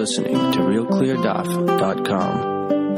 listening to RealClearDaf.com.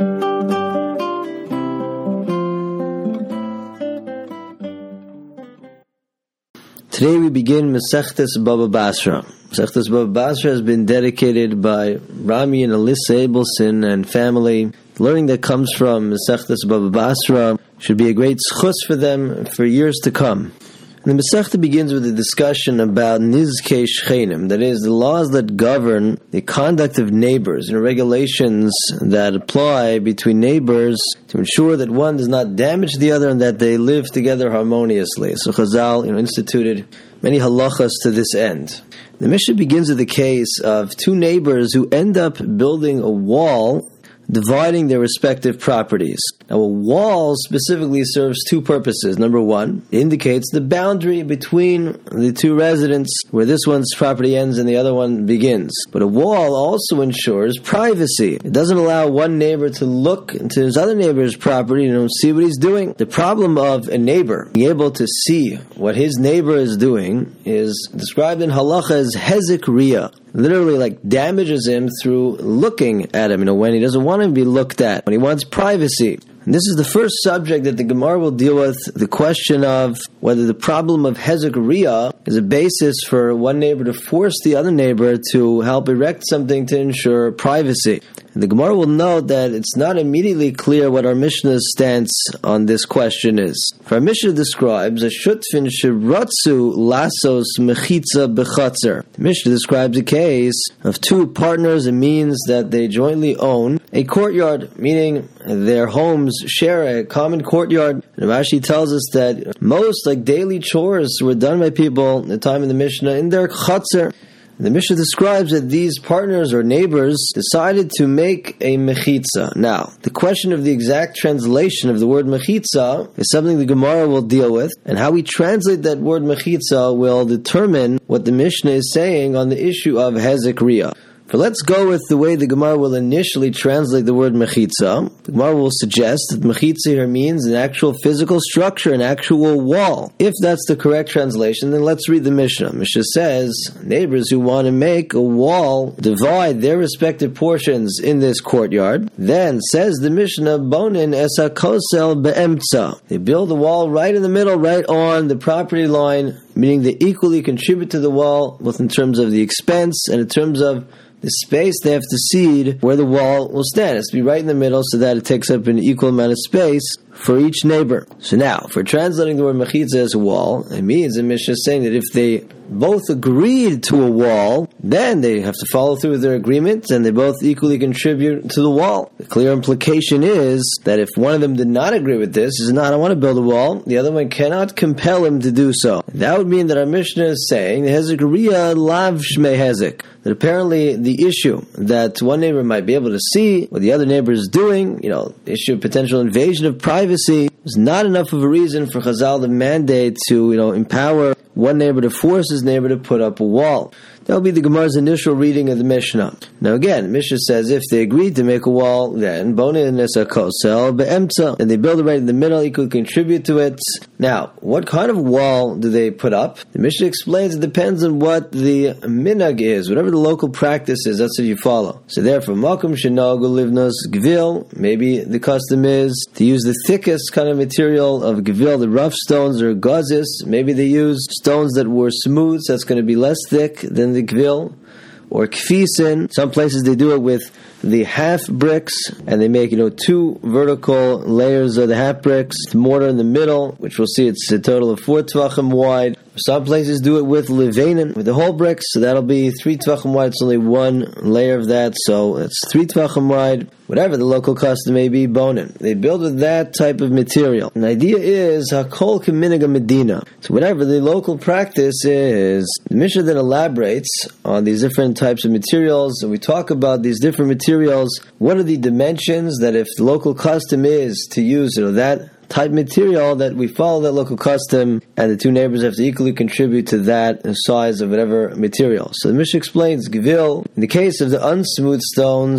Today we begin Masechtas Baba Basra. Masechtas Baba Basra has been dedicated by Rami and Alyssa Abelson and family. The learning that comes from Masechtas Baba Basra should be a great schus for them for years to come. And the Masechta begins with a discussion about Nizkei Shchenim, that is, the laws that govern the conduct of neighbors and regulations that apply between neighbors to ensure that one does not damage the other and that they live together harmoniously. So Chazal instituted many halachas to this end. The Mishnah begins with the case of two neighbors who end up building a wall dividing their respective properties. Now, a wall specifically serves two purposes. Number one, it indicates the boundary between the two residents, where this one's property ends and the other one begins. But a wall also ensures privacy. It doesn't allow one neighbor to look into his other neighbor's property and see what he's doing. The problem of a neighbor being able to see what his neighbor is doing is described in halacha as hezek riyah. Literally, damages him through looking at him, when he doesn't want to be looked at, when he wants privacy. And this is the first subject that the Gemara will deal with, the question of whether the problem of hezek riyah is a basis for one neighbor to force the other neighbor to help erect something to ensure privacy. And the Gemara will note that it's not immediately clear what our Mishnah's stance on this question is. For our Mishnah describes a shutfin shiratzu lasos mechitza bechatzer. The Mishnah describes a case of two partners. It means that they jointly own a courtyard, meaning their homes share a common courtyard. And Rashi tells us that most daily chores were done by people at the time of the Mishnah in their chatzer. The Mishnah describes that these partners or neighbors decided to make a mechitza. Now, the question of the exact translation of the word mechitza is something the Gemara will deal with, and how we translate that word mechitza will determine what the Mishnah is saying on the issue of hezek riyah. But let's go with the way the Gemara will initially translate the word mechitza. The Gemara will suggest that mechitza here means an actual physical structure, an actual wall. If that's the correct translation, then let's read the Mishnah. Mishnah says, neighbors who want to make a wall divide their respective portions in this courtyard. Then, says the Mishnah, bonin esa kosel be'emtza. They build a wall right in the middle, right on the property line, meaning they equally contribute to the wall, both in terms of the expense and in terms of the space they have to cede where the wall will stand. It has to be right in the middle so that it takes up an equal amount of space for each neighbor. So now, for translating the word mechitza as a wall, it means the Mishnah is saying that if they both agreed to a wall, then they have to follow through with their agreement and they both equally contribute to the wall. The clear implication is that if one of them did not agree with this, says, no, I don't want to build a wall, the other one cannot compel him to do so. That would mean that our Mishnah is saying, hezek riyah lav shmei hezek. That apparently the issue that one neighbor might be able to see what the other neighbor is doing, the issue of potential invasion of privacy, is not enough of a reason for Chazal to mandate to, empower one neighbor to force his neighbor to put up a wall. That will be the Gemara's initial reading of the Mishnah. Now again, the Mishnah says if they agreed to make a wall, then bonin esa kosel be'emtza, and they build it right in the middle, equally contribute to it. Now, what kind of wall do they put up? The Mishnah explains it depends on what the minhag is, whatever the local practice is, that's what you follow. So therefore, makom shenagu livnos gvil, maybe the custom is to use the thickest kind of material of gvil, the rough stones or gazis. Maybe they use stones that were smooth, so that's going to be less thick than the gvil, or kfisin. Some places they do it with the half bricks, and they make two vertical layers of the half bricks, mortar in the middle, which we'll see it's a total of 4 tvachim wide. Some places do it with levanin, with the whole bricks, so that'll be 3 tvachim wide. It's only one layer of that, so it's 3 tvachim wide. Whatever the local custom may be, bonin. They build with that type of material. And the idea is hakol k'minhag medina. So whatever the local practice is, the Mishnah then elaborates on these different types of materials, and we talk about these different materials. What are the dimensions that if the local custom is to use that type material, that we follow that local custom, and the two neighbors have to equally contribute to that size of whatever material. So the Mishnah explains, Gevil, in the case of the unsmooth stones,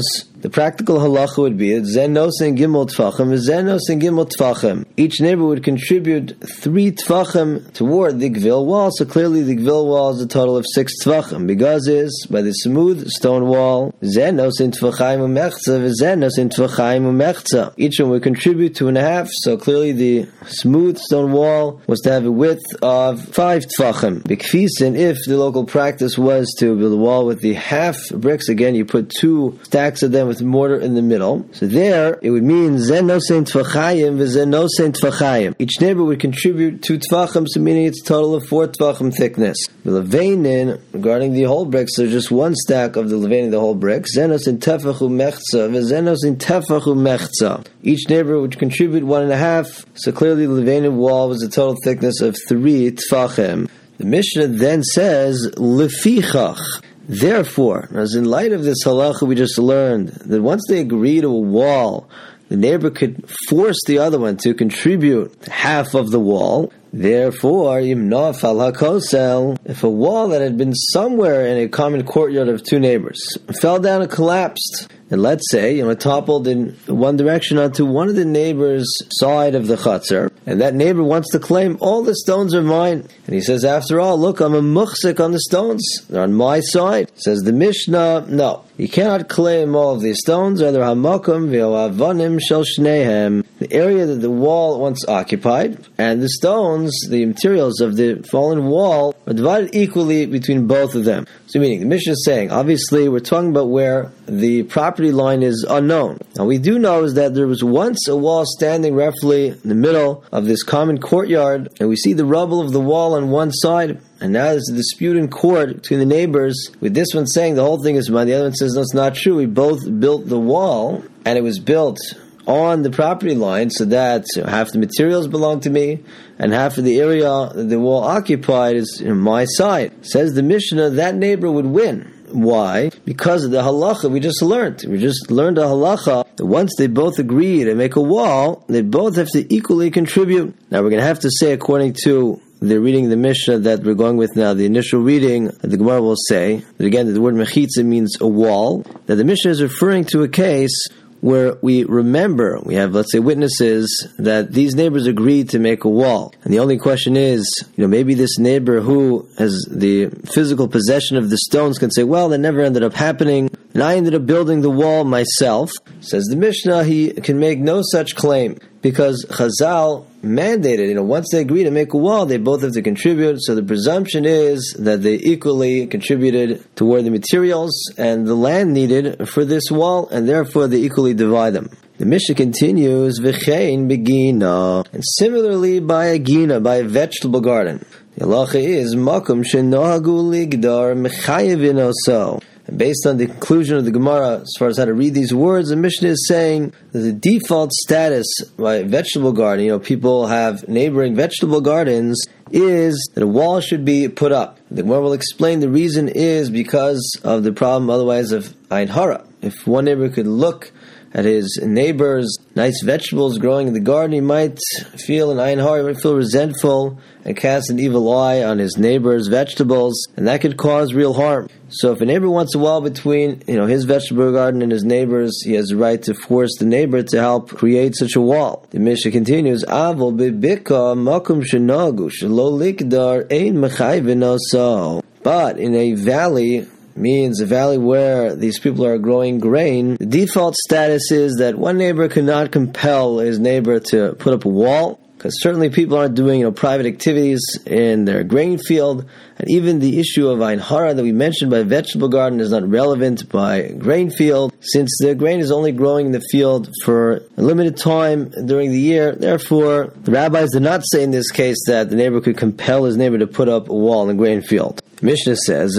the practical halacha would be that Zen nosen gimel tfachim, Zen nosen gimel tfachim. Each neighbor would contribute 3 tfachim toward the gvil wall, so clearly the gvil wall is a total of 6 tfachim. Because is by the smooth stone wall, Zen nosen tfachim umechza, Zen nosen tfachim umechza. Each one would contribute 2.5, so clearly the smooth stone wall was to have a width of 5 tfachim. B'kfisen, if the local practice was to build a wall with the half bricks, again you put 2 stacks of them with mortar in the middle. So there it would mean Zen nosen tfachayim v'Zen nosen tfachayim. Each neighbor would contribute 2 tfachim, so meaning it's a total of 4 tfachim thickness. The levainin, regarding the whole bricks, there's just 1 stack of the levainin, the whole brick. Zen nosen tefachu mechza v'Zen nosen tefachu mechza. Each neighbor would contribute 1.5, so clearly the levainin wall was a total thickness of 3 tfachim. The Mishnah then says, lefichach. Therefore, as in light of this halacha we just learned, that once they agree to a wall, the neighbor could force the other one to contribute half of the wall. Therefore, imnaf al hakosel, if a wall that had been somewhere in a common courtyard of 2 neighbors fell down and collapsed, and let's say, it toppled in one direction onto one of the neighbor's side of the chutzner, and that neighbor wants to claim all the stones are mine. And he says, after all, look, I'm a muchzik on the stones. They're on my side. Says the Mishnah, no. You cannot claim all of these stones, rather hamakom v'oavanim shel shnehem, the area that the wall once occupied, and the stones, the materials of the fallen wall, are divided equally between both of them. So meaning, the Mishnah is saying, obviously we're talking about where the property line is unknown. Now we do know is that there was once a wall standing roughly in the middle of this common courtyard, and we see the rubble of the wall on one side, and now there's a dispute in court between the neighbors, with this one saying the whole thing is mine, the other one says no, it's not true. We both built the wall, and it was built on the property line, so that half the materials belong to me, and half of the area that the wall occupied is my side. Says the Mishnah, that neighbor would win. Why? Because of the halacha we just learned. We just learned a halacha that once they both agree to make a wall, they both have to equally contribute. Now we're going to have to say, according to the reading of the Mishnah that we're going with now, the initial reading, the Gemara will say that again, the word mechitza means a wall, that the Mishnah is referring to a case where we remember, we have, let's say, witnesses that these neighbors agreed to make a wall. And the only question is, maybe this neighbor who has the physical possession of the stones can say, well, that never ended up happening, and I ended up building the wall myself. Says the Mishnah, he can make no such claim, because Chazal mandated, once they agree to make a wall, they both have to contribute, so the presumption is that they equally contributed toward the materials and the land needed for this wall, and therefore they equally divide them. The Mishnah continues, V'chein begina, and similarly by a gina, by a vegetable garden. The halacha is, Makom shenohagu ligdar mechayevin oso. And based on the conclusion of the Gemara, as far as how to read these words, the Mishnah is saying that the default status by a vegetable garden, people have neighboring vegetable gardens, is that a wall should be put up. The Gemara will explain the reason is because of the problem otherwise of Ein Hara. If one neighbor could look at his neighbor's nice vegetables growing in the garden, he might feel an Ein Hara, he might feel resentful and cast an evil eye on his neighbor's vegetables, and that could cause real harm. So if a neighbor wants a wall between his vegetable garden and his neighbor's, he has the right to force the neighbor to help create such a wall. The Mishnah continues, Avol bebika makum shenagu shelo likdar ein mechayvin oso. But in a valley, means a valley where these people are growing grain, the default status is that one neighbor cannot compel his neighbor to put up a wall, because certainly people aren't doing private activities in their grain field, and even the issue of Ein Hara that we mentioned by vegetable garden is not relevant by grain field, since the grain is only growing in the field for a limited time during the year. Therefore, the rabbis did not say in this case that the neighbor could compel his neighbor to put up a wall in the grain field. Mishnah says,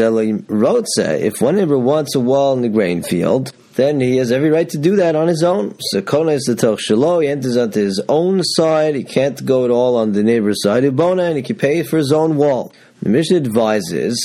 if one neighbor wants a wall in the grain field, then he has every right to do that on his own. So he enters onto his own side, he can't go at all on the neighbor's side, and he can pay for his own wall. The Mishnah advises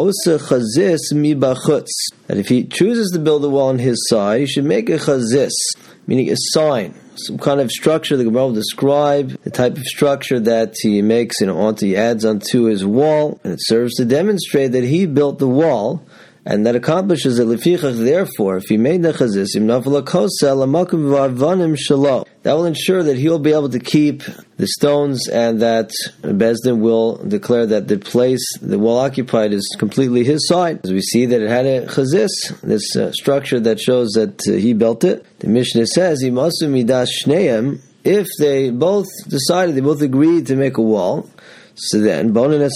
that if he chooses to build a wall on his side, he should make a chazis, meaning a sign, some kind of structure. The Gemara will describe the type of structure that he makes, he adds onto his wall, and it serves to demonstrate that he built the wall, And that accomplishes it. Therefore, if he made the chazis, that will ensure that he will be able to keep the stones, and that Bezdin will declare that the place, the wall occupied, is completely his side. As we see that it had a chazis, this structure that shows that he built it. The Mishnah says, if they both decided, they both agreed to make a wall, so then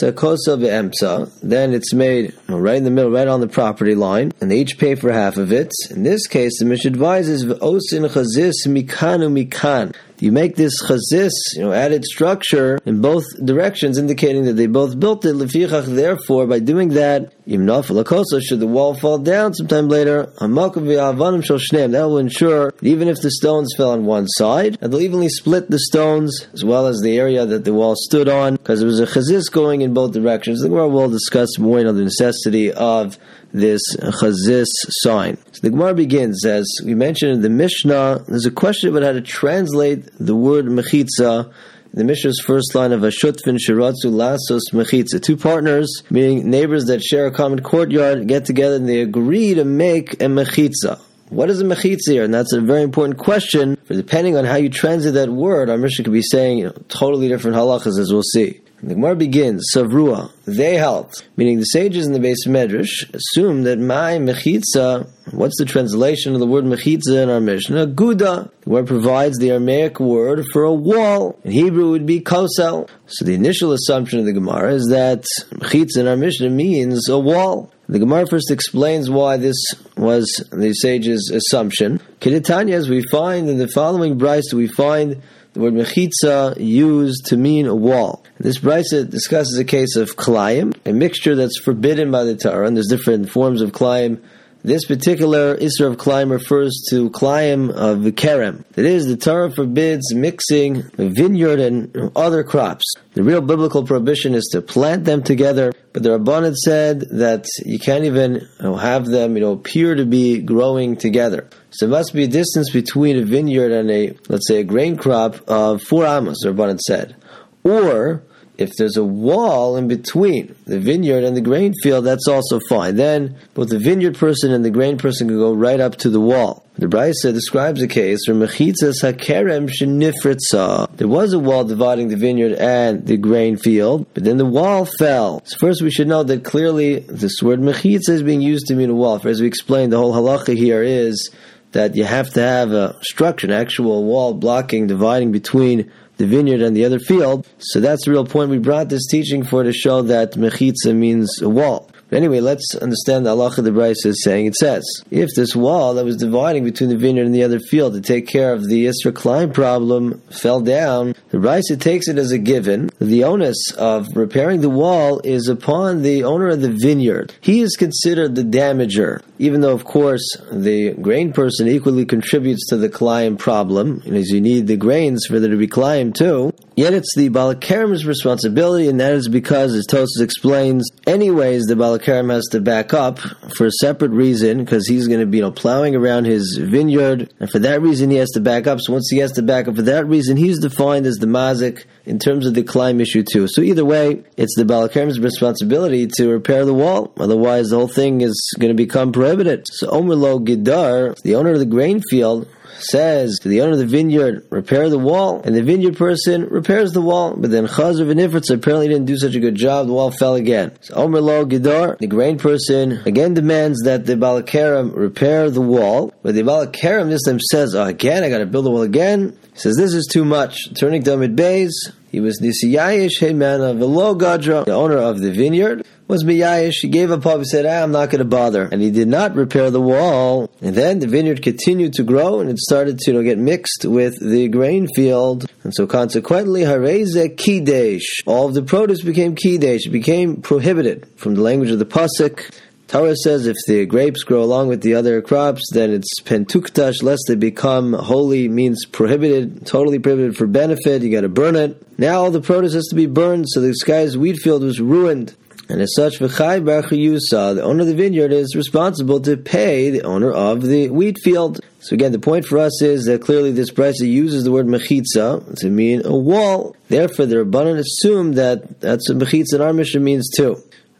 then it's made right in the middle, right on the property line, and they each pay for half of it. In this case, the Mishnah advises v'osin chazis mikanu mikan. You make this chazis, added structure in both directions, indicating that they both built it. Therefore, by doing that, should the wall fall down sometime later, that will ensure that even if the stones fell on one side, and they'll evenly split the stones as well as the area that the wall stood on, because there was a chazis going in both directions. The Gemara will discuss more the necessity of this chazis sign. So the Gemara begins, as we mentioned in the Mishnah, there's a question about how to translate the word mechitza. The Mishnah's first line of Ashutfin Shiratzu Lasos Mechitza. Two partners, meaning neighbors that share a common courtyard, get together and they agree to make a mechitza. What is a mechitza here? And that's a very important question, for depending on how you translate that word, our Mishnah could be saying totally different halachas, as we'll see. The Gemara begins, Savrua, they held, meaning the sages in the Beis Medrash assume that my mechitza, what's the translation of the word mechitza in our Mishnah? Guda. The word provides the Aramaic word for a wall. In Hebrew it would be kosel. So the initial assumption of the Gemara is that mechitza in our Mishnah means a wall. The Gemara first explains why this was the sage's assumption. Kedetanya, as we find in the following brisa, we find the word mechitza used to mean a wall. This brisa discusses a case of klayim, a mixture that's forbidden by the Torah, and there's different forms of klayim. This particular Isra of klayim refers to klayim of kerem. That is, the Torah forbids mixing a vineyard and other crops. The real biblical prohibition is to plant them together, but the Rabbanan said that you can't even have them appear to be growing together. So there must be a distance between a vineyard and a grain crop of 4 amos, the Rabbanan said. Or, if there's a wall in between the vineyard and the grain field, that's also fine. Then, both the vineyard person and the grain person can go right up to the wall. The Brisa describes a case where mechitzas hakerem shenifritza. There was a wall dividing the vineyard and the grain field, but then the wall fell. So first we should know that clearly this word mechitza is being used to mean a wall. For as we explained, the whole halacha here is that you have to have a structure, an actual wall blocking, dividing between the vineyard and the other field. So that's the real point. We brought this teaching for to show that mechitza means a wall. But anyway, let's understand the halacha the Brisa is saying. It says, if this wall that was dividing between the vineyard and the other field to take care of the Isra Klein problem fell down, the Brisa takes it as a given. The onus of repairing the wall is upon the owner of the vineyard. He is considered the damager, even though, of course, the grain person equally contributes to the Klein problem, as you need the grains for there to be Klein too. Yet it's the Baal HaKerem's responsibility, and that is because, as Tosfos explains, anyways, the Baal HaKerem has to back up for a separate reason, because he's going to be plowing around his vineyard, and for that reason he has to back up. So once he has to back up for that reason, he's defined as the mazik in terms of the climb issue too. So either way, it's the Baal HaKerem's responsibility to repair the wall, otherwise the whole thing is going to become prohibited. So Omer Lo Gidar, the owner of the grain field, says to the owner of the vineyard, repair the wall, and the vineyard person repairs the wall, but then Chazar v'Nifritz apparently didn't do such a good job, the wall fell again. So Omer Lo Gidar, the grain person, again demands that the Baal HaKerem repair the wall, but the Baal HaKerem this time says, again, I gotta build the wall again. He says, this is too much. Turning to Amid Beis, he was Nisiyayish Heimana V'lo Gadra, the owner of the vineyard, was Miyayish. He gave up hope. He said, I'm not going to bother. And he did not repair the wall. And then the vineyard continued to grow, and it started to get mixed with the grain field. And so consequently, Hareze Kidesh. All of the produce became Kidesh. It became prohibited from the language of the Pasuk. Torah says if the grapes grow along with the other crops, then it's pentuktash, lest they become holy, means prohibited, totally prohibited for benefit. You got to burn it. Now all the produce has to be burned, so this guy's wheat field was ruined. And as such, V'chai Bar Chiyusa, the owner of the vineyard, is responsible to pay the owner of the wheat field. So again, the point for us is that clearly this brisa uses the word mechitza to mean a wall. Therefore, the Rabbanan assume that that's what mechitza in our Mishnah means too.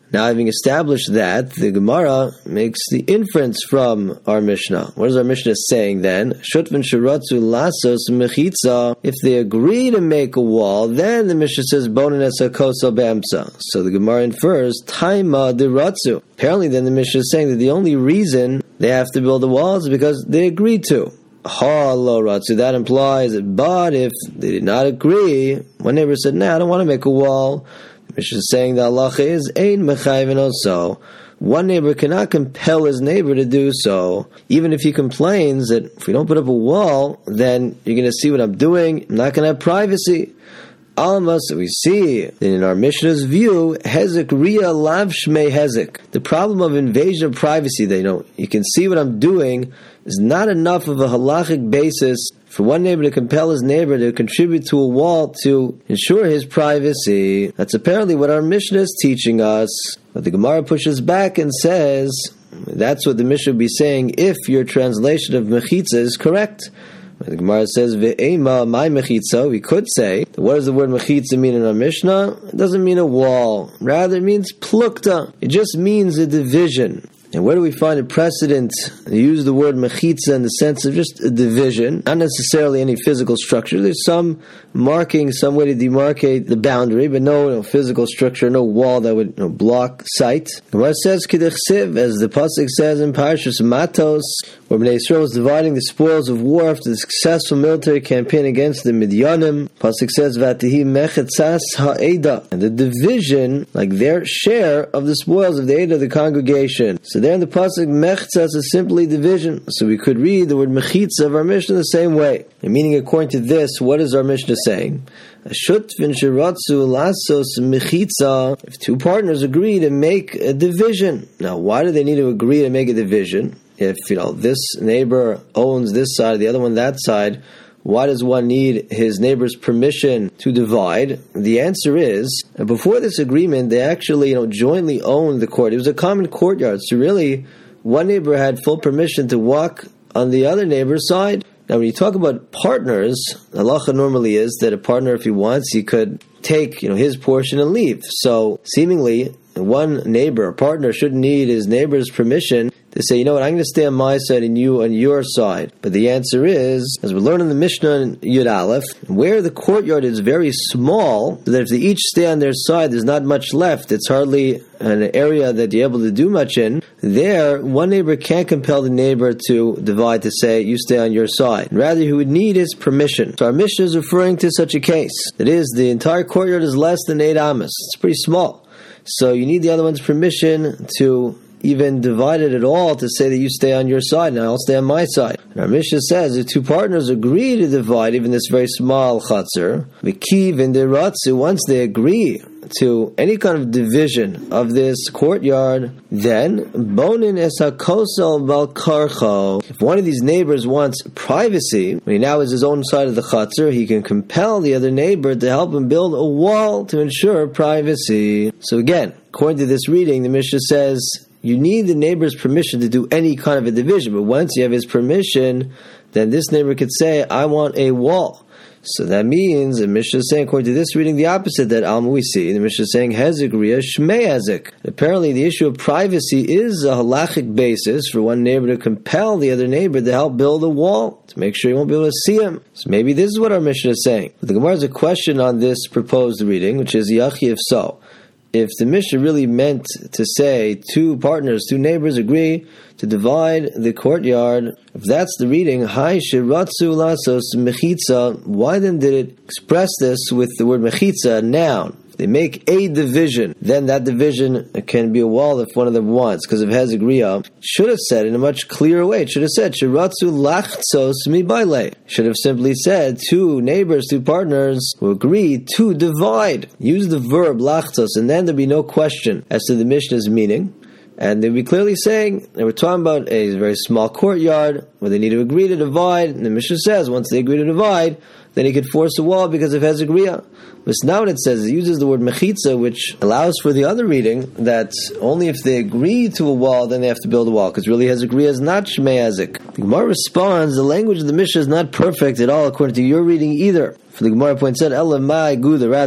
Now, having established that, the Gemara makes the inference from our Mishnah. What is our Mishnah saying then? Shutvin shiratzu lasos mechitza. If they agree to make a wall, then the Mishnah says bonin esa kosel be'emsa. So the Gemara infers taima diratzu. Apparently, then the Mishnah is saying that the only reason they have to build a wall is because they agreed to. Ha lo ratzu. That implies that, but if they did not agree, one neighbor said, "Nah, I don't want to make a wall." Mishnah is saying the halacha is ein mechayven also. One neighbor cannot compel his neighbor to do so, even if he complains that if we don't put up a wall, then you're going to see what I'm doing. I'm not going to have privacy. Almas, we see that in our Mishnah's view, hezek ria lav shmei hezek. The problem of invasion of privacy, that you can see what I'm doing, is not enough of a halachic basis for one neighbor to compel his neighbor to contribute to a wall to ensure his privacy. That's apparently what our Mishnah is teaching us. But the Gemara pushes back and says, that's what the Mishnah would be saying if your translation of mechitza is correct. The Gemara says, "Ve'ema my mechitza." We could say, what does the word mechitza mean in our Mishnah? It doesn't mean a wall. Rather, it means plukta. It just means a division. And where do we find a precedent to use the word mechitza in the sense of just a division, not necessarily any physical structure? There's some marking, some way to demarcate the boundary, but no physical structure, no wall that would block sight. Gemara says kidechsiv, as the pasuk says in Parashas Matos, where Bnei Yisrael was dividing the spoils of war after the successful military campaign against the Midyanim. Pasuk says vatihi mechetzas ha'eda, and the division, like their share of the spoils of the Eda of the congregation. So there in the pasuk, mechtzas is simply division. So we could read the word mechitza of our Mishnah the same way. And meaning, according to this, what is our Mishnah saying? Shutvin shiratzu lasos mechitza. If two partners agree to make a division. Now, why do they need to agree to make a division? If this neighbor owns this side, the other one that side, why does one need his neighbor's permission to divide? The answer is, before this agreement, they actually jointly owned the court. It was a common courtyard, so really, one neighbor had full permission to walk on the other neighbor's side. Now, when you talk about partners, halacha normally is that a partner, if he wants, he could take his portion and leave. So, seemingly, one neighbor, a partner, shouldn't need his neighbor's permission to say, I'm going to stay on my side and you on your side. But the answer is, as we learn in the Mishnah in Yud Aleph, where the courtyard is very small, so that if they each stay on their side, there's not much left. It's hardly an area that you're able to do much in. There, one neighbor can't compel the neighbor to divide, to say, you stay on your side. Rather, he would need his permission. So our Mishnah is referring to such a case. That is, the entire courtyard is less than 8 amas. It's pretty small. So you need the other one's permission to even divide it at all, to say that you stay on your side and I'll stay on my side. And our Mishnah says if two partners agree to divide even this very small chatzar, v'kiv and deratzu, once they agree to any kind of division of this courtyard, then bonin es hakosel bal karcho. If one of these neighbors wants privacy, when he now has his own side of the chatzar, he can compel the other neighbor to help him build a wall to ensure privacy. So again, according to this reading, the Mishnah says you need the neighbor's permission to do any kind of a division, but once you have his permission, then this neighbor could say, I want a wall. So that means the Mishnah is saying, according to this reading, the opposite that Alma we see. The Mishnah is saying, hezek ria shmei hezek. Apparently, the issue of privacy is a halachic basis for one neighbor to compel the other neighbor to help build a wall, to make sure he won't be able to see him. So maybe this is what our Mishnah is saying. But the Gemara has a question on this proposed reading, which is, yachi, if so. If the Mishnah really meant to say two partners, two neighbors agree to divide the courtyard, if that's the reading, Hai shiratzu lasos mechitza, why then did it express this with the word mechitza, a noun? They make a division, then that division can be a wall if one of them wants, because of hezek ria. Should have said in a much clearer way. It should have said shiratzu lachtzos mibayle. Should have simply said two neighbors, two partners who agree to divide. Use the verb lachtzos, and then there'd be no question as to the Mishnah's meaning. And they'd be clearly saying they were talking about a very small courtyard where they need to agree to divide. And the Mishnah says once they agree to divide, then he could force a wall because of hezek ria. But now when it says, it uses the word mechitza, which allows for the other reading that only if they agree to a wall, then they have to build a wall, because really hezek ria is not shmei hezek. The Gemara responds, the language of the Mishnah is not perfect at all according to your reading either. For the Gemara points out, Ela ma guda, rather,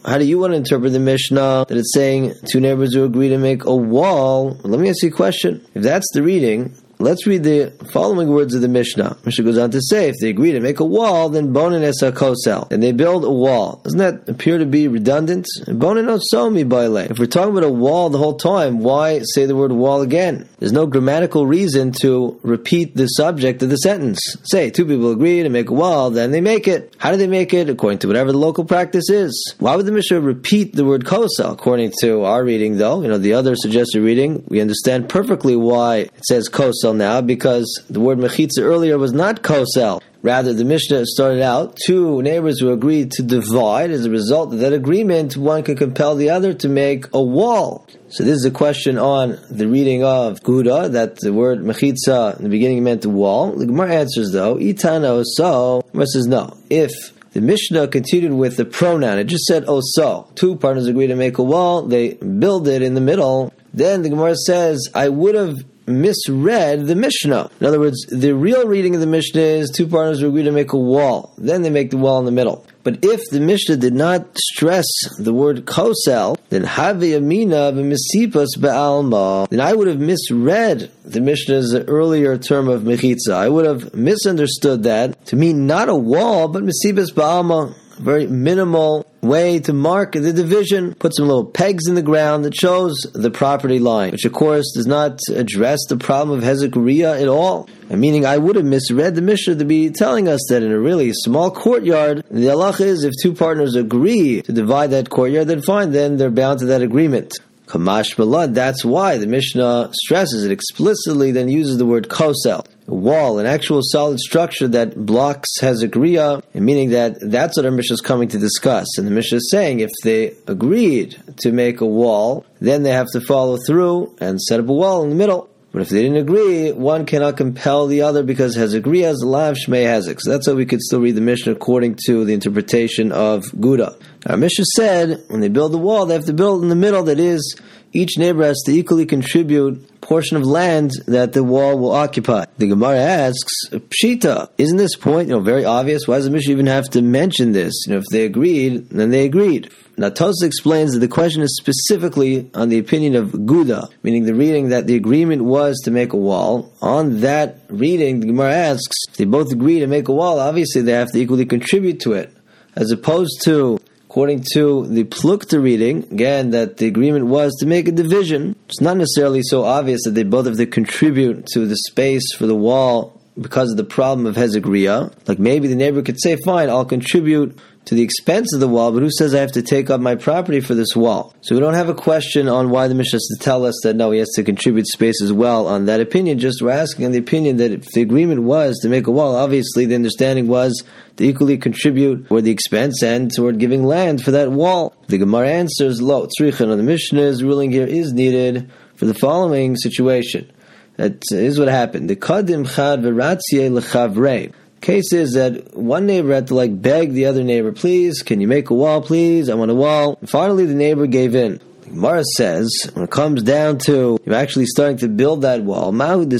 how do you want to interpret the Mishnah that it's saying two neighbors who agree to make a wall? Let me ask you a question. If that's the reading, let's read the following words of the Mishnah. Mishnah goes on to say, if they agree to make a wall, then bonin es hakosel, and they build a wall. Doesn't that appear to be redundant? Bonin osomi baile. If we're talking about a wall the whole time, why say the word wall again? There's no grammatical reason to repeat the subject of the sentence. Say, two people agree to make a wall, then they make it. How do they make it? According to whatever the local practice is. Why would the Mishnah repeat the word kosel? According to our reading, though, the other suggested reading, we understand perfectly why it says kosel now, because the word mechitza earlier was not kosel. Rather, the Mishnah started out, two neighbors who agreed to divide. As a result of that agreement, one could compel the other to make a wall. So this is a question on the reading of Gouda, that the word mechitza in the beginning meant the wall. The Gemara answers, though, itana oso. The Gemara says no. If the Mishnah continued with the pronoun, it just said oso. Two partners agree to make a wall, they build it in the middle. Then the Gemara says, I would have misread the Mishnah. In other words, the real reading of the Mishnah is two partners who agree to make a wall. Then they make the wall in the middle. But if the Mishnah did not stress the word kosel, then have amina b'mesipas ba'alma. Then I would have misread the Mishnah's earlier term of mechitza. I would have misunderstood that to mean not a wall, but mesipas ba'alma. Very minimal way to mark the division. Put some little pegs in the ground that shows the property line, which of course does not address the problem of hezek riyah at all. Meaning I would have misread the Mishnah to be telling us that in a really small courtyard, the halacha is if two partners agree to divide that courtyard, then fine, then they're bound to that agreement. Kamash balad, that's why the Mishnah stresses it explicitly, then uses the word kosel. A wall, an actual solid structure that blocks hezek riyah, meaning that's what our Mishnah is coming to discuss. And the Mishnah is saying if they agreed to make a wall, then they have to follow through and set up a wall in the middle. But if they didn't agree, one cannot compel the other because hezek riyah is lav shmei hezek. So that's how we could still read the Mishnah according to the interpretation of Gouda. Our Mishnah said when they build the wall, they have to build in the middle. That is, each neighbor has to equally contribute a portion of land that the wall will occupy. The Gemara asks, Pshita, isn't this point very obvious? Why does the Mishnah even have to mention this? If they agreed, then they agreed. Now Tosfos explains that the question is specifically on the opinion of Gouda, meaning the reading that the agreement was to make a wall. On that reading, the Gemara asks, if they both agree to make a wall, obviously they have to equally contribute to it. As opposed to, according to the Plukta reading, again, that the agreement was to make a division. It's not necessarily so obvious that they both have to contribute to the space for the wall because of the problem of hezek riyah. Like maybe the neighbor could say, fine, I'll contribute to the expense of the wall, but who says I have to take up my property for this wall? So we don't have a question on why the Mishnah has to tell us that no, he has to contribute space as well on that opinion. Just we're asking on the opinion that if the agreement was to make a wall, obviously the understanding was to equally contribute toward the expense and toward giving land for that wall. The Gemara answers, lo tzricha. The Mishnah's ruling here is needed for the following situation. That is what happened. The kadim chad v'ratziyeh lechavrei. Case is that one neighbor had to beg the other neighbor, please, can you make a wall, please? I want a wall. And finally, the neighbor gave in. The Gemara says, when it comes down to you're actually starting to build that wall,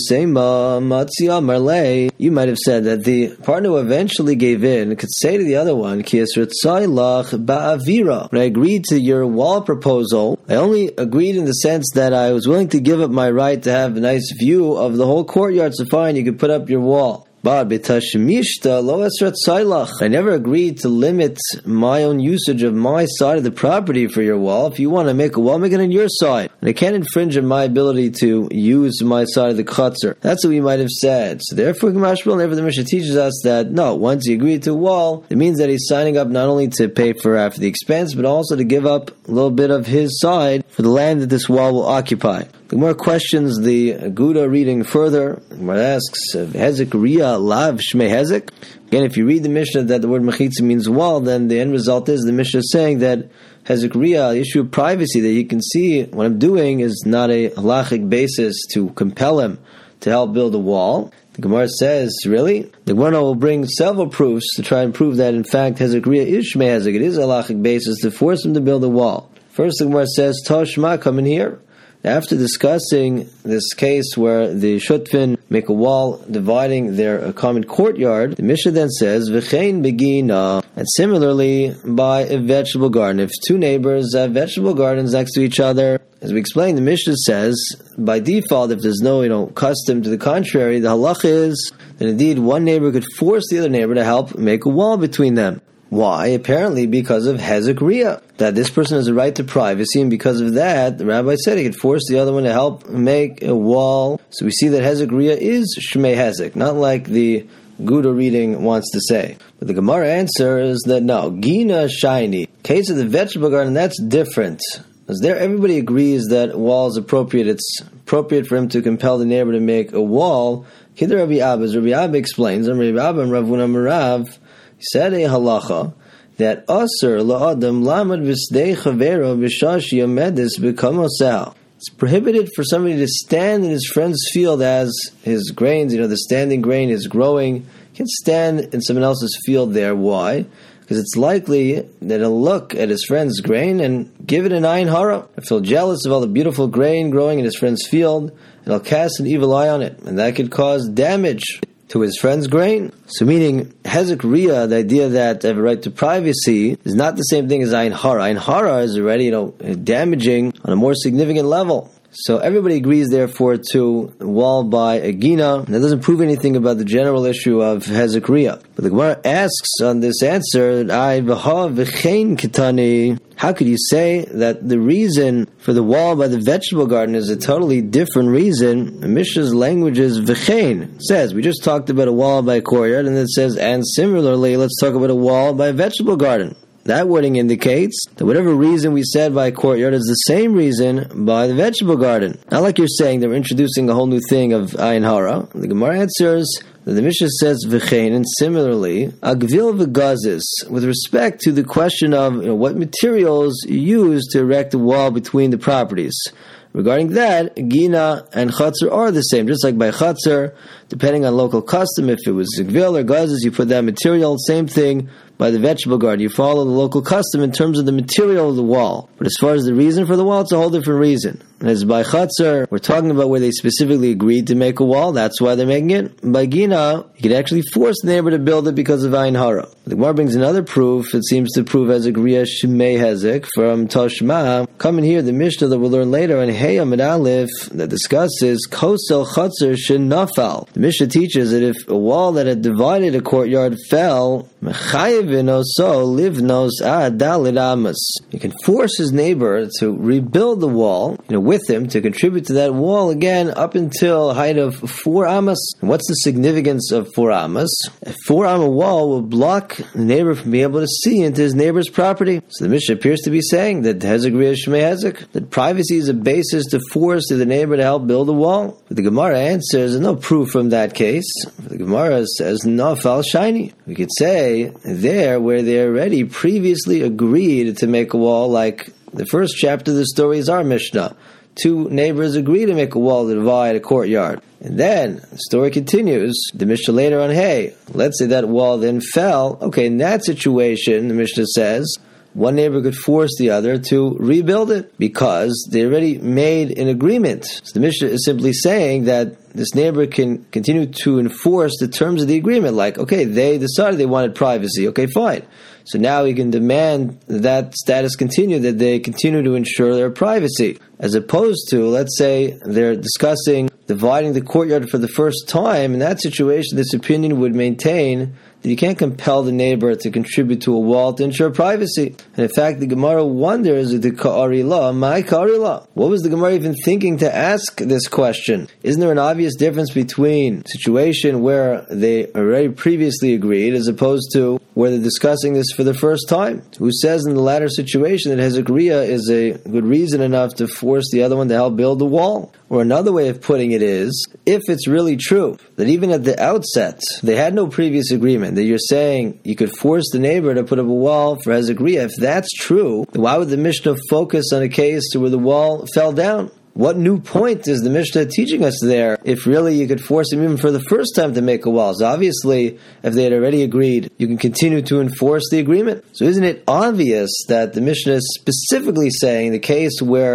you might have said that the partner who eventually gave in could say to the other one, when I agreed to your wall proposal, I only agreed in the sense that I was willing to give up my right to have a nice view of the whole courtyard, so fine, you could put up your wall. I never agreed to limit my own usage of my side of the property for your wall. If you want to make a wall, make it on your side. And I can't infringe on my ability to use my side of the chutzner. That's what we might have said. So therefore, the Mishnah teaches us that no, once he agreed to a wall, it means that he's signing up not only to pay for half the expense, but also to give up a little bit of his side for the land that this wall will occupy. The Gemara questions the Gouda reading further. The Gemara asks, hezek riyah lav shmei hezek? Again, if you read the Mishnah that the word mechitza means wall, then the end result is the Mishnah is saying that hezek riyah, the issue of privacy, that you can see what I'm doing is not a halachic basis to compel him to help build a wall. The Gemara says, really? The Gemara will bring several proofs to try and prove that in fact hezek riyah is shmei hezek. It is a halachic basis to force him to build a wall. First, the Gemara says, Toshma, come in here. After discussing this case where the Shutfin make a wall dividing their common courtyard, the Mishnah then says, V'chein begina, and similarly by a vegetable garden. If two neighbors have vegetable gardens next to each other, as we explained, the Mishnah says, by default, if there's no custom to the contrary, the halacha is that indeed one neighbor could force the other neighbor to help make a wall between them. Why? Apparently because of Hezek Riyah, that this person has a right to privacy, and because of that, the rabbi said he could force the other one to help make a wall. So we see that Hezek Riyah is Shmei Hezek, not like the Gouda reading wants to say. But the Gemara answer is that no, Gina Shiny. Case of the vegetable garden, that's different. As there, everybody agrees that a wall is appropriate. It's appropriate for him to compel the neighbor to make a wall. Kidder Rabbi Abba, as Rabbi Abba explains, and Rabbi Abba and Rav Huna Marav said a halacha that Asur la'adam lamad v'sdei chavero b'shash yamedis b'kamosal. It's prohibited for somebody to stand in his friend's field as his grains, the standing grain is growing. He can't stand in someone else's field there. Why? Because it's likely that he'll look at his friend's grain and give it an ayin hara. He'll feel jealous of all the beautiful grain growing in his friend's field, and he'll cast an evil eye on it, and that could cause damage to his friend's grain. So meaning, Hezek Riyah, the idea that they have a right to privacy, is not the same thing as ayin hara. Ayin hara is already, damaging on a more significant level. So everybody agrees, therefore, to wall by a gina. That doesn't prove anything about the general issue of Hezek Riyah. But the Gemara asks on this answer, how could you say that the reason for the wall by the vegetable garden is a totally different reason? The Mishnah's language is v'chein. It says, we just talked about a wall by a courtyard, and it says, and similarly, let's talk about a wall by a vegetable garden. That wording indicates that whatever reason we said by a courtyard is the same reason by the vegetable garden. Not like you're saying that we're introducing a whole new thing of ayin hara. The Gemara answers that the Mishnah says v'chein, and similarly, agvil v'gazis, with respect to the question of what materials you use to erect a wall between the properties. Regarding that, Gina and Chatzar are the same. Just like by Chatzar, depending on local custom, if it was Zigvil or Gazes, you put that material. Same thing by the vegetable garden. You follow the local custom in terms of the material of the wall. But as far as the reason for the wall, it's a whole different reason. And as by Chatzar, we're talking about where they specifically agreed to make a wall. That's why they're making it. By Gina, you could actually force the neighbor to build it because of ayin hara. The Gemara brings another proof. It seems to prove Hezek Riyah Shmei Hezek from Tashma. Coming here, the Mishnah that we'll learn later on Hey Amid Aleph that discusses Kosel Chatzar Shenafal. The Mishnah teaches that if a wall that had divided a courtyard fell, he can force his neighbor to rebuild the wall, with him to contribute to that wall again up until a height of 4 amas. And what's the significance of 4 amas? A 4 amma wall will block the neighbor from being able to see into his neighbor's property. So the Mishnah appears to be saying that Hezek Riyah Shmei Hezek, that privacy is a basis to force the neighbor to help build a wall. But the Gemara answers, there's no proof from that case. The Gemara says, no, fal shiny. We could say there where they already previously agreed to make a wall, like the first chapter of the story is our Mishnah. 2 neighbors agree to make a wall to divide a courtyard. And then the story continues. The Mishnah later on, hey, let's say that wall then fell. Okay, in that situation, the Mishnah says, one neighbor could force the other to rebuild it because they already made an agreement. So the Mishnah is simply saying that this neighbor can continue to enforce the terms of the agreement. Like, okay, they decided they wanted privacy. Okay, fine. So now he can demand that status continue, that they continue to ensure their privacy. As opposed to, let's say, they're discussing dividing the courtyard for the first time. In that situation, this opinion would maintain that you can't compel the neighbor to contribute to a wall to ensure privacy. And in fact, the Gemara wonders, the Ka'ari law, my Ka'ari law. What was the Gemara even thinking to ask this question? Isn't there an obvious difference between a situation where they already previously agreed as opposed to where they're discussing this for the first time? Who says in the latter situation that Hezek Riyah is a good reason enough to force the other one to help build the wall? Or another way of putting it is, if it's really true that even at the outset they had no previous agreement, that you're saying you could force the neighbor to put up a wall for Hezek Riyah, if that's true, then why would the Mishnah focus on a case where the wall fell down? What new point is the Mishnah teaching us there if really you could force him even for the first time to make a wall? So obviously, if they had already agreed, you can continue to enforce the agreement. So isn't it obvious that the Mishnah is specifically saying the case where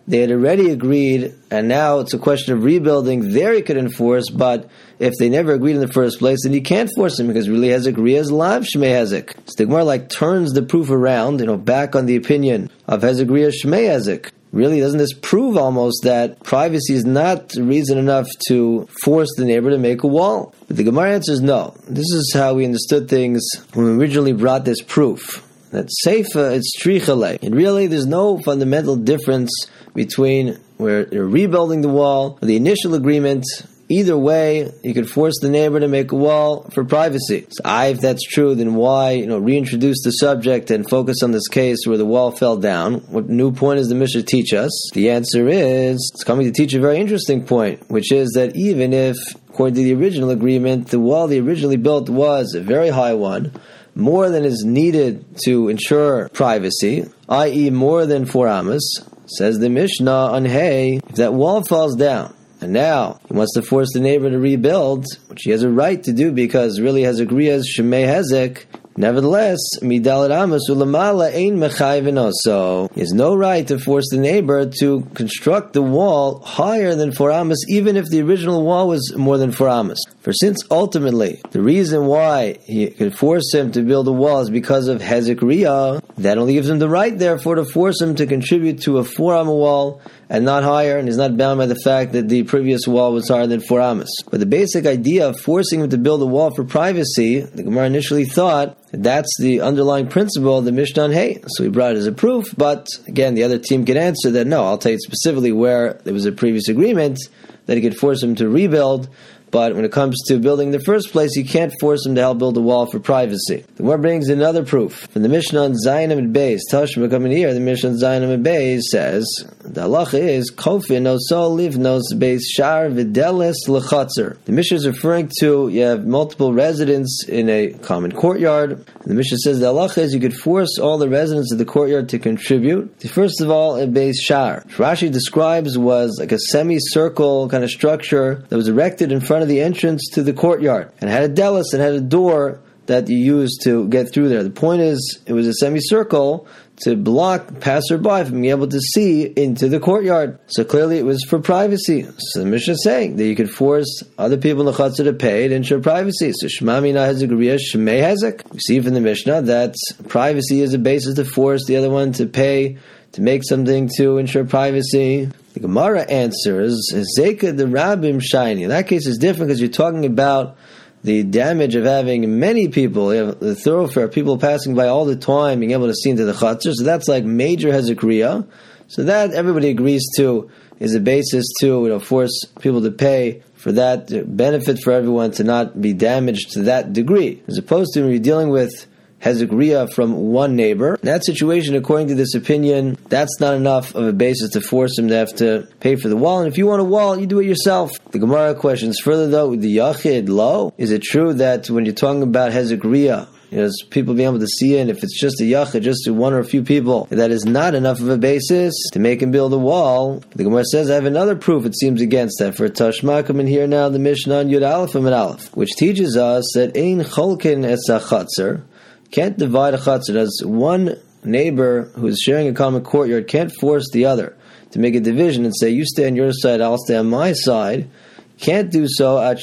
they had already agreed, and now it's a question of rebuilding. There he could enforce, but if they never agreed in the first place, then you can't force him, because really Hezek Riyah is lav Shmei Hezek. So the Gemara turns the proof around, back on the opinion of Hezek Riyah Shmei Hezek. Really, doesn't this prove almost that privacy is not reason enough to force the neighbor to make a wall? But the Gemara answers no. This is how we understood things when we originally brought this proof. That Seifa, it's Trichale. And really, there's no fundamental difference between where you're rebuilding the wall or the initial agreement. Either way, you could force the neighbor to make a wall for privacy. So if that's true, then why reintroduce the subject and focus on this case where the wall fell down? What new point does the Mishnah teach us? The answer is, it's coming to teach a very interesting point, which is that even if, according to the original agreement, the wall they originally built was a very high one, more than is needed to ensure privacy, i.e. more than 4 amas, says the Mishnah on Hay, if that wall falls down, and now he wants to force the neighbor to rebuild, which he has a right to do because really Hezek Riyah Shmei Hezek. Nevertheless, Midalat Amos Ulamala Ein Mechayvin. So he has no right to force the neighbor to construct the wall higher than 4 amas, even if the original wall was more than 4 amas. For since ultimately the reason why he could force him to build a wall is because of Hezek Riyah, that only gives him the right, therefore, to force him to contribute to a 4 amma wall and not higher, and is not bound by the fact that the previous wall was higher than 4 amas. But the basic idea of forcing him to build a wall for privacy, the Gemara initially thought that's the underlying principle of the Mishnah on Hay. So we brought it as a proof, but again, the other team can answer that no, I'll tell you specifically where there was a previous agreement that he could force him to rebuild. But when it comes to building in the first place, you can't force him to help build a wall for privacy. The Gemara brings another proof. From the Mishnah on Zayin Amud Beis, Tashma coming here, the Mishnah on Zayin Amud Beis says, the halacha is, Kofin oso livnos beis shar v'deles l'chatzer. The Mishnah is referring to, you have multiple residents in a common courtyard. And the Mishnah says, the halacha is, you could force all the residents of the courtyard to contribute. First of all, a beis shar. Rashi describes was like a semicircle kind of structure that was erected in front of the entrance to the courtyard, and had a delis and had a door that you used to get through there. The point is, it was a semicircle to block passerby from being able to see into the courtyard. So clearly it was for privacy. So the Mishnah is saying that you could force other people in the chutzner to pay to ensure privacy. So Shema Mina Hezek Riyah Shmei Hezek. We see from the Mishnah that privacy is a basis to force the other one to pay to make something to ensure privacy. The Gemara answers, Zeka the Rabbim Shiny. In that case, it's different because you're talking about the damage of having many people, you have the thoroughfare, people passing by all the time, being able to see into the chutzner. So that's like major Hezek Riyah. So that everybody agrees to is a basis to force people to pay for that benefit for everyone to not be damaged to that degree. As opposed to when you're dealing with Hezek Riyah from one neighbor. In that situation, according to this opinion, that's not enough of a basis to force him to have to pay for the wall. And if you want a wall, you do it yourself. The Gemara questions further though, with the Yachid Lo, is it true that when you're talking about Hezek Riyah, people being able to see in, if it's just a Yachid, just to one or a few people, that is not enough of a basis to make him build a wall? The Gemara says, I have another proof, it seems, against that. For Tashma, come in here now, the Mishnah on Yud Aleph and Aleph, which teaches us that Ein Cholkin Es HaChatzer, can't divide a chutzner. As one neighbor who is sharing a common courtyard can't force the other to make a division and say, you stay on your side, I'll stay on my side. Can't do so unless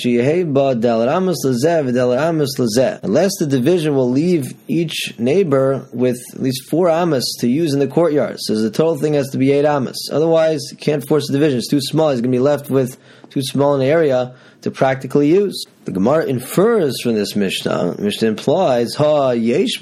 the division will leave each neighbor with at least 4 amas to use in the courtyard. So the total thing has to be 8 amas. Otherwise, you can't force the division. It's too small. He's going to be left with too small an area to practically use. The Gemara infers from this Mishnah. Mishnah implies, but if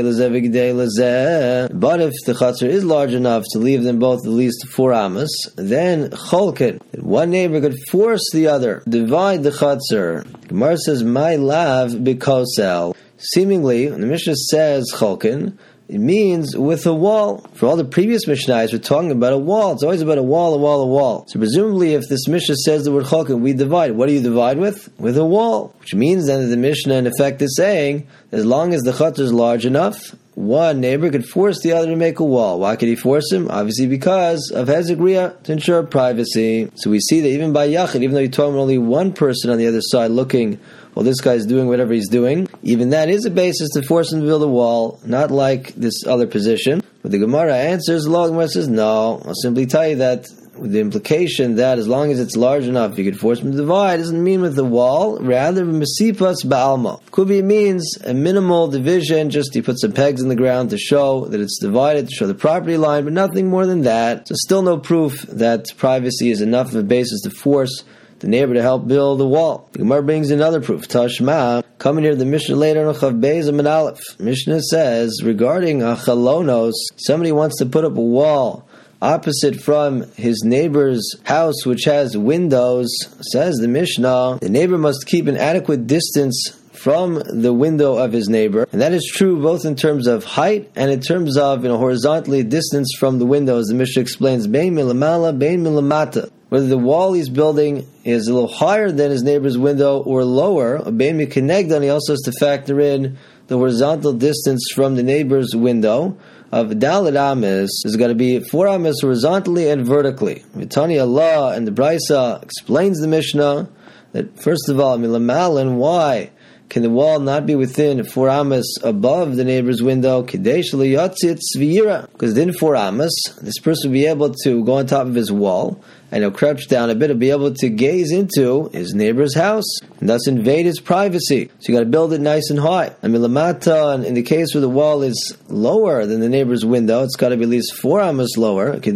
the chutzner is large enough to leave them both at least 4 amas, then cholkin, one neighbor could force the other, divide the chutzner. The Gemara says, my lav bikosel. Seemingly, when the Mishnah says cholkin, it means with a wall. For all the previous Mishnahs, we're talking about a wall. It's always about a wall, a wall, a wall. So presumably, if this Mishnah says the word cholkin, we divide. What do you divide with? With a wall. Which means then that the Mishnah, in effect, is saying, as long as the chutzner is large enough, one neighbor could force the other to make a wall. Why could he force him? Obviously because of Hezek Riyah, to ensure privacy. So we see that even by Yachid, even though you're talking about only one person on the other side looking, well, this guy's doing whatever he's doing, even that is a basis to force him to build a wall, not like this other position, But the Gemara answers, the Gemara says, no, I'll simply tell you that with the implication that as long as it's large enough, you could force them to divide, doesn't mean with the wall, rather Mesipas Ba'alma. Could be it means a minimal division, just you put some pegs in the ground to show that it's divided, to show the property line, but nothing more than that. So still no proof that privacy is enough of a basis to force the neighbor to help build the wall. The Gemara brings another proof. Tashma, coming here to the Mishnah later on Chav Beis and Aleph. Mishnah says, regarding a chalonos, somebody wants to put up a wall opposite from his neighbor's house which has windows, says the Mishnah, the neighbor must keep an adequate distance from the window of his neighbor. And that is true both in terms of height and in terms of horizontally distance from the window, as the Mishnah explains, bein milamala, bein milamata. Whether the wall he's building is a little higher than his neighbor's window or lower, bein mikanegdan, he also has to factor in the horizontal distance from the neighbor's window of Dalit Amis. There's got to be 4 Amis horizontally and vertically. Vitani Allah and the Brisa explains the Mishnah that first of all, Milamalan, why can the wall not be within 4 Amis above the neighbor's window? Because within 4 Amis, this person will be able to go on top of his wall and he'll crouch down a bit and be able to gaze into his neighbor's house and thus invade his privacy. So you got to build it nice and high. And milamata, in the case where the wall is lower than the neighbor's window, it's got to be at least 4 Amas lower. In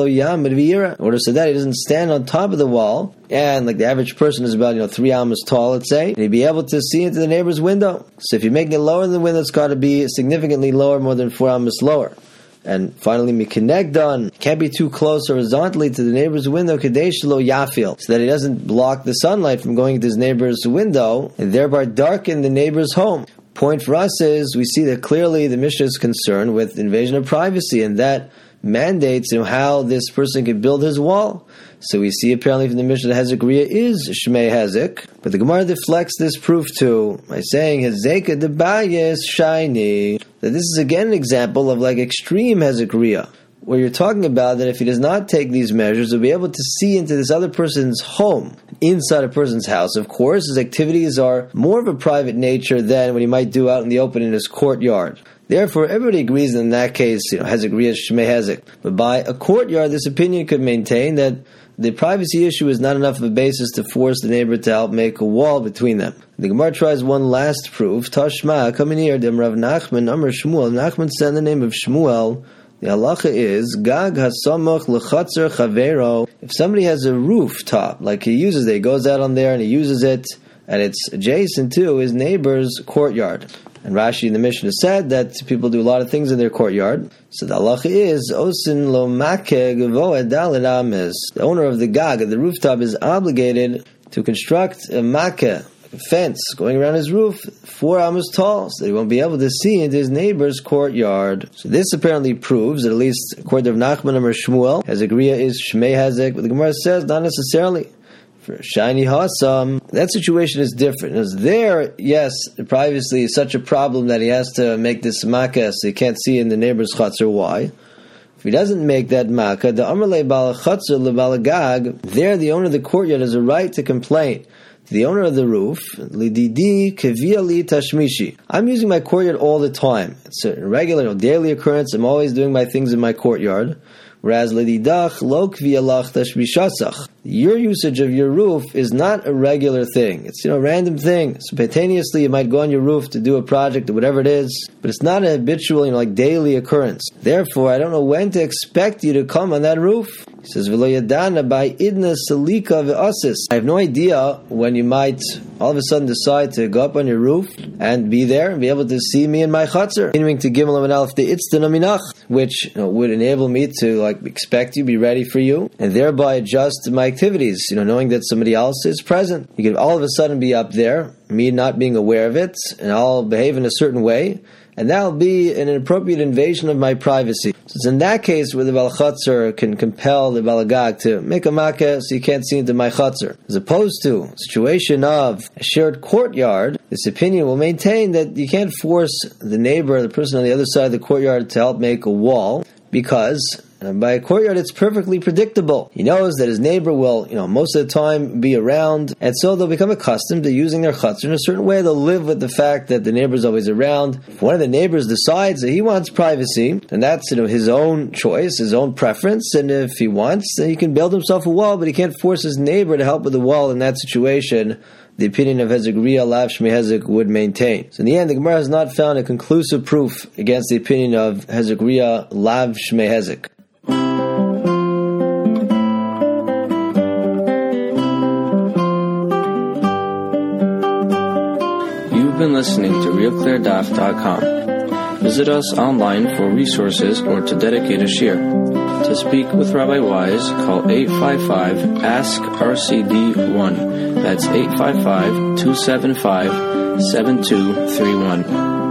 order so that he doesn't stand on top of the wall, and like the average person is about 3 Amas tall, let's say, and he'd be able to see into the neighbor's window. So if you're making it lower than the window, it's got to be significantly lower, more than 4 Amas lower. And finally, mikanegdan, can't be too close horizontally to the neighbor's window, kadesh lo yafil, so that he doesn't block the sunlight from going into his neighbor's window and thereby darken the neighbor's home. Point for us is, we see that clearly the Mishnah is concerned with invasion of privacy, and that mandates how this person can build his wall. So we see apparently from the Mishnah that Hezekriya is Shmei Hezek, but the Gemara deflects this proof too by saying Hezeka debayis shiny, that this is again an example of like extreme Hezekriya, where you're talking about that if he does not take these measures, he'll be able to see into this other person's home, inside a person's house. Of course, his activities are more of a private nature than what he might do out in the open in his courtyard. Therefore, everybody agrees that in that case, Hezekriya is Shmei Hezek. But by a courtyard, this opinion could maintain that the privacy issue is not enough of a basis to force the neighbor to help make a wall between them. The Gemara tries one last proof. Tashma, coming here, Dem Rav Nachman, Amar Shmuel. Nachman said in the name of Shmuel, the halacha is, Gag hasamach lechatzer chavero. If somebody has a rooftop, like he uses it, he goes out on there and he uses it, and it's adjacent to his neighbor's courtyard. And Rashi in the Mishnah said that people do a lot of things in their courtyard. So the halacha is, Osin lo makeh gavoed dalet ames. The owner of the gag, of the rooftop, is obligated to construct a makeh, a fence, going around his roof, 4 amas tall, so that he won't be able to see into his neighbor's courtyard. So this apparently proves that at least according to Nachman or Shmuel, Hezekriya is Shmei Hezek, but the Gemara says not necessarily. For shiny hasam, that situation is different. As there, yes, privacy is such a problem that he has to make this makkah so he can't see in the neighbor's chutzner. Why? If he doesn't make that makkah, the amarle bala chutzner lebalagag, there the owner of the courtyard has a right to complain to the owner of the roof, lididi keviali tashmishi. I'm using my courtyard all the time. It's a regular or daily occurrence. I'm always doing my things in my courtyard. Whereas lididach lo kvialach tashmishasach. Your usage of your roof is not a regular thing. It's a random thing. Spontaneously you might go on your roof to do a project or whatever it is, but it's not a habitual, like daily occurrence. Therefore, I don't know when to expect you to come on that roof. He says, V'lo yadana by idna salika ve'asis. I have no idea when you might all of a sudden decide to go up on your roof and be there and be able to see me in my chutzner. Continuing to Gimel and Aleph the Itztana Minach, which would enable me to expect you, be ready for you, and thereby adjust my activities, knowing that somebody else is present. You could all of a sudden be up there, me not being aware of it, and I'll behave in a certain way, and that'll be an inappropriate invasion of my privacy. So it's in that case where the Baal Chutzner can compel the Balagag to make a makkah so you can't see into my Chutzner. As opposed to a situation of a shared courtyard, this opinion will maintain that you can't force the neighbor, the person on the other side of the courtyard, to help make a wall, because And by a courtyard, it's perfectly predictable. He knows that his neighbor will, most of the time be around, and so they'll become accustomed to using their chutzner in a certain way. They'll live with the fact that the neighbor is always around. If one of the neighbors decides that he wants privacy, then that's his own choice, his own preference, and if he wants, then he can build himself a wall, but he can't force his neighbor to help with the wall. In that situation, the opinion of Hezek Ria Lav Shmei Hezek would maintain. So in the end, the Gemara has not found a conclusive proof against the opinion of Hezek Ria Lav Shmei Hezek. You've been listening to RealClearDaf.com. Visit us online for resources or to dedicate a shir. To speak with Rabbi Wise, call 855-ASK-RCD1. That's 855-275-7231.